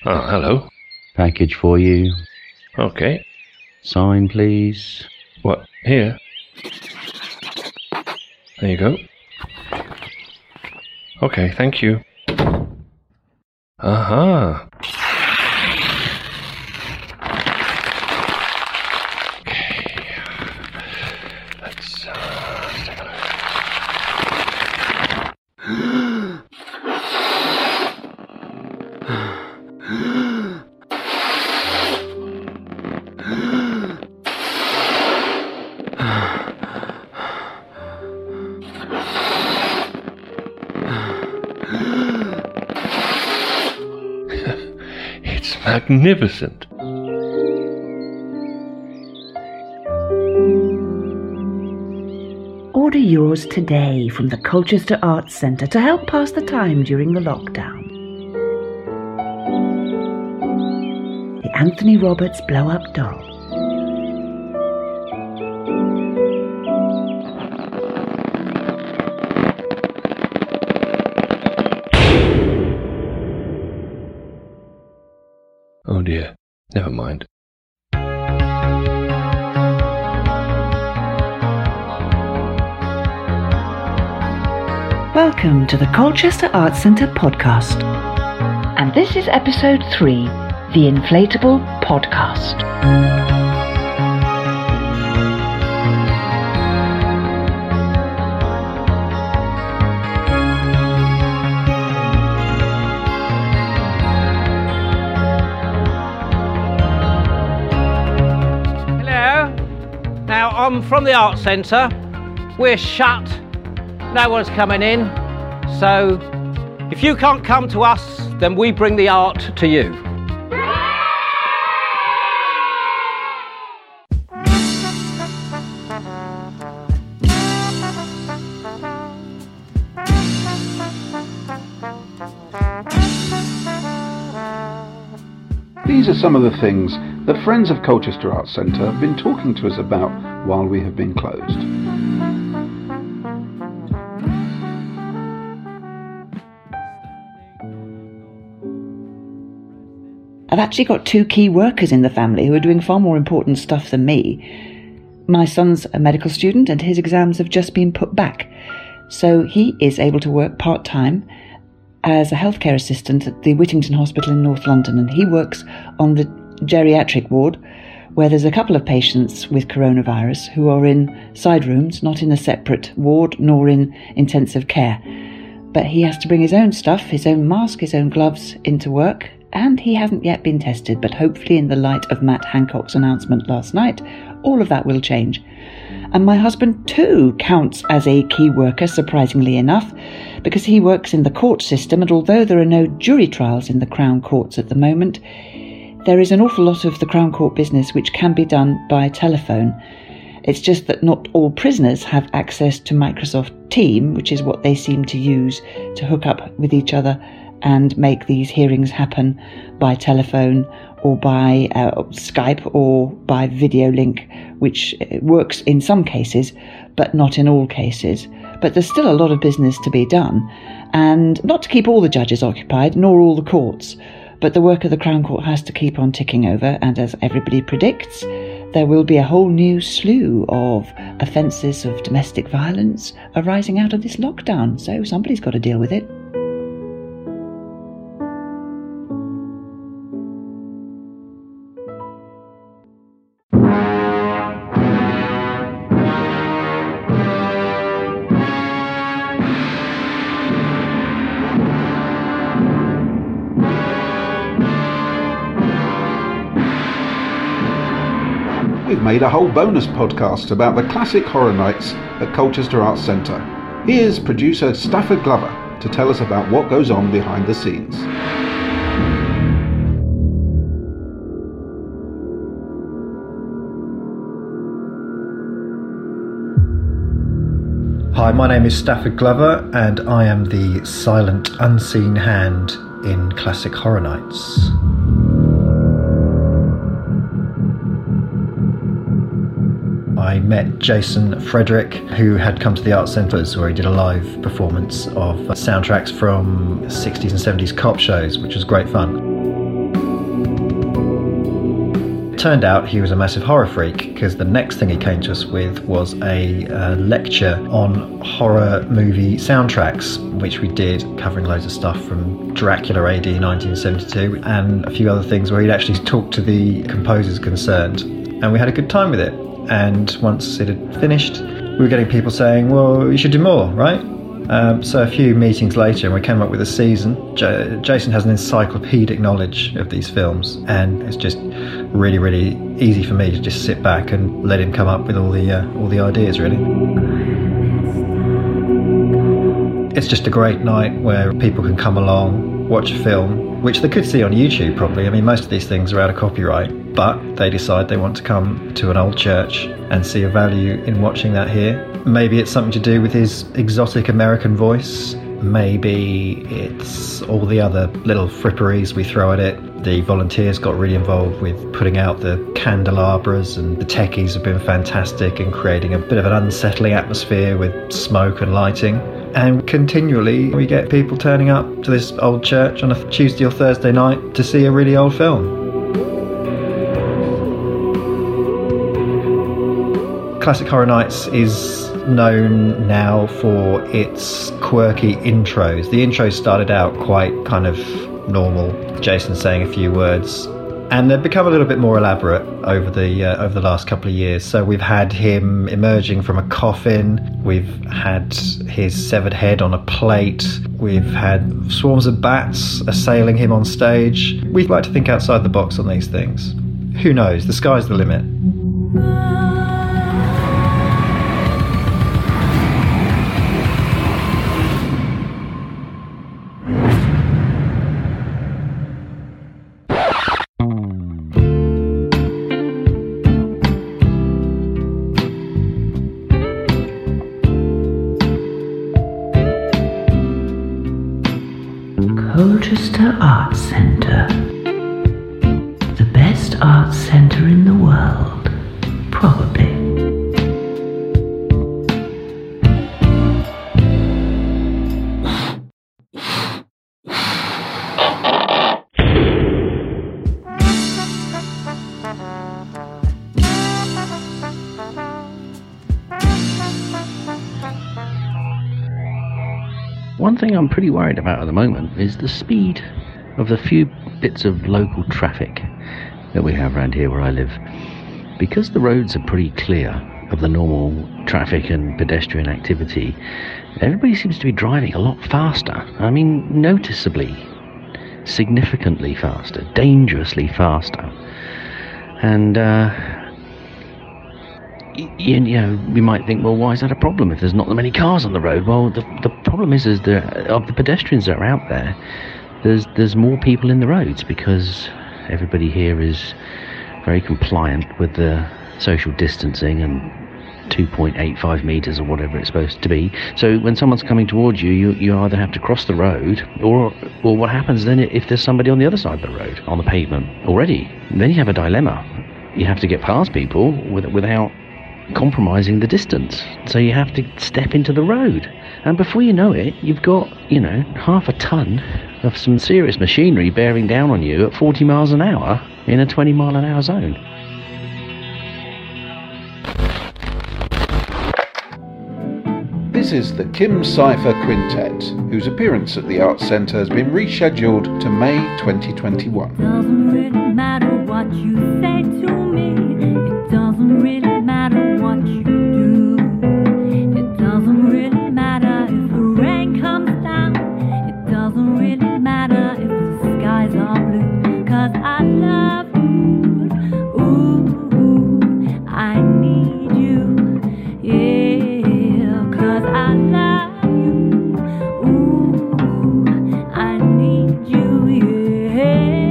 Oh, hello. Package for you. Okay. Sign, please. What? Here? There you go. Okay, thank you. Aha. Okay. Let's take a look. It's magnificent. Order yours today from the Colchester Arts Centre to help pass the time during the lockdown. The Anthony Roberts blow-up doll. Oh dear. Never mind. Welcome to the Colchester Arts Centre podcast. And this is episode 3, the Inflatable Podcast. Hello. Now, I'm from the Arts Centre. We're shut. No one's coming in. So, if you can't come to us, then we bring the art to you. These are some of the things that Friends of Colchester Arts Centre have been talking to us about while we have been closed. I've actually got 2 key workers in the family who are doing far more important stuff than me. My son's a medical student and his exams have just been put back, so he is able to work part-time as a healthcare assistant at the Whittington Hospital in North London, and he works on the geriatric ward where there's a couple of patients with coronavirus who are in side rooms, not in a separate ward nor in intensive care. But he has to bring his own stuff, his own mask, his own gloves into work, and he hasn't yet been tested, but hopefully in the light of Matt Hancock's announcement last night, all of that will change. And my husband too counts as a key worker, surprisingly enough, because he works in the court system, and although there are no jury trials in the Crown Courts at the moment, there is an awful lot of the Crown Court business which can be done by telephone. It's just that not all prisoners have access to Microsoft Teams, which is what they seem to use to hook up with each other and make these hearings happen by telephone or by Skype or by video link, which works in some cases, but not in all cases. But there's still a lot of business to be done, and not to keep all the judges occupied, nor all the courts, but the work of the Crown Court has to keep on ticking over, and as everybody predicts, there will be a whole new slew of offences of domestic violence arising out of this lockdown, so somebody's got to deal with it. We've made a whole bonus podcast about the classic horror nights at Colchester Arts Centre. Here's producer Stafford Glover to tell us about what goes on behind the scenes. Hi, my name is Stafford Glover and I am the silent, unseen hand in Classic Horror Nights. I met Jason Frederick, who had come to the Arts Centre where he did a live performance of soundtracks from 60s and 70s cop shows, which was great fun. Turned out he was a massive horror freak, because the next thing he came to us with was a lecture on horror movie soundtracks, which we did, covering loads of stuff from Dracula AD 1972 and a few other things, where he'd actually talked to the composers concerned, and we had a good time with it. And once it had finished, we were getting people saying, well, you should do more, right? So a few meetings later, and we came up with a season. Jason has an encyclopedic knowledge of these films, and it's just really, really easy for me to just sit back and let him come up with all the ideas, really. It's just a great night where people can come along, watch a film, which they could see on YouTube probably. I mean, most of these things are out of copyright, but they decide they want to come to an old church and see a value in watching that here. Maybe it's something to do with his exotic American voice. Maybe it's all the other little fripperies we throw at it. The volunteers got really involved with putting out the candelabras, and the techies have been fantastic in creating a bit of an unsettling atmosphere with smoke and lighting. And continually we get people turning up to this old church on a Tuesday or Thursday night to see a really old film. Classic Horror Nights is known now for its quirky intros. The intros started out quite kind of normal, Jason saying a few words, and they've become a little bit more elaborate over the last couple of years. So we've had him emerging from a coffin, we've had his severed head on a plate, we've had swarms of bats assailing him on stage. We like to think outside the box on these things. Who knows? The sky's the limit. Colchester Arts Centre. The best arts centre in the world, probably. One thing I'm pretty worried about at the moment is the speed of the few bits of local traffic that we have around here where I live. Because the roads are pretty clear of the normal traffic and pedestrian activity, everybody seems to be driving a lot faster. I mean, noticeably, significantly faster, dangerously faster. And you know, you might think, well, why is that a problem if there's not that many cars on the road? Well, the problem is of the pedestrians that are out there, there's more people in the roads, because everybody here is very compliant with the social distancing and 2.85 meters or whatever it's supposed to be. So when someone's coming towards you, you either have to cross the road, or what happens then if there's somebody on the other side of the road, on the pavement already? Then you have a dilemma. You have to get past people without compromising the distance, so you have to step into the road, and before you know it, you've got, you know, half a ton of some serious machinery bearing down on you at 40 miles an hour in a 20 mile an hour zone. This is the Kim Cypher Quintet, whose appearance at the Arts Centre has been rescheduled to May 2021. Doesn't really matter what you say to me. It doesn't really matter what you do. It doesn't really matter if the rain comes down. It doesn't really matter if the skies are blue. 'Cause I love you. Ooh, I need you. Yeah, 'cause I love you. Ooh, I need you. Yeah.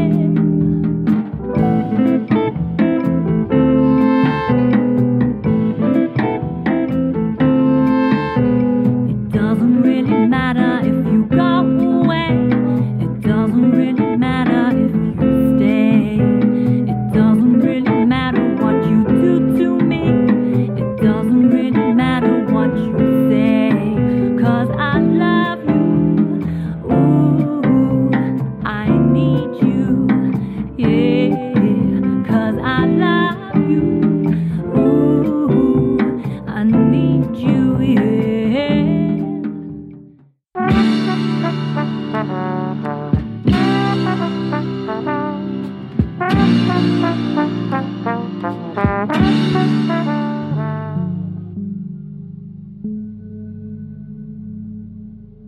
It doesn't really matter if you go away. It doesn't really matter if you stay. It doesn't really matter what you do to me. It doesn't really matter what you say. 'Cause I love you. Ooh, I need you. Yeah, 'cause I love you.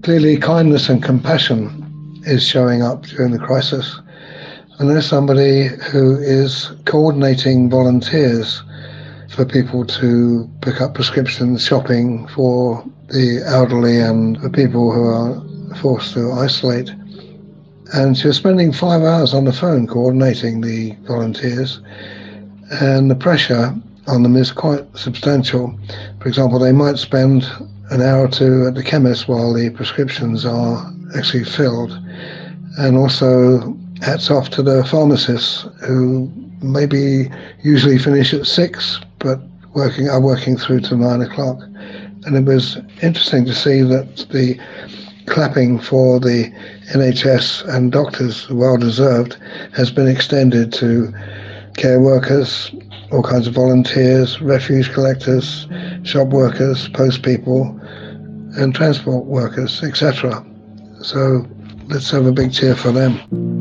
Clearly, kindness and compassion is showing up during the crisis. And there's somebody who is coordinating volunteers for people to pick up prescriptions, shopping for the elderly and the people who are forced to isolate. And she was spending 5 hours on the phone coordinating the volunteers. And the pressure on them is quite substantial. For example, they might spend an hour or two at the chemist while the prescriptions are actually filled. And also, hats off to the pharmacists who maybe usually finish at 6, but are working through to 9 o'clock. And it was interesting to see that the clapping for the NHS and doctors, well deserved, has been extended to care workers, all kinds of volunteers, refuse collectors, shop workers, post people, and transport workers, etc. So let's have a big cheer for them.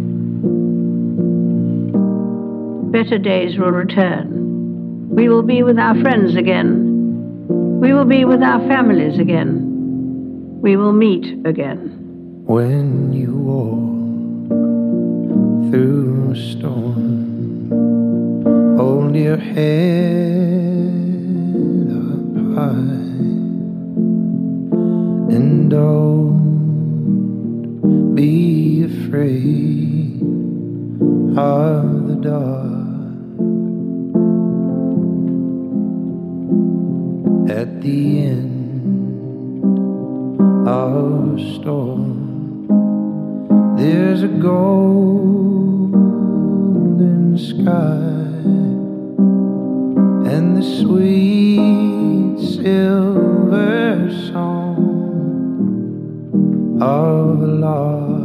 Better days will return. We will be with our friends again. We will be with our families again. We will meet again. When you walk through a storm, hold your head up high and don't be afraid of the dark. At the end of a storm, there's a golden sky and the sweet silver song of a lark.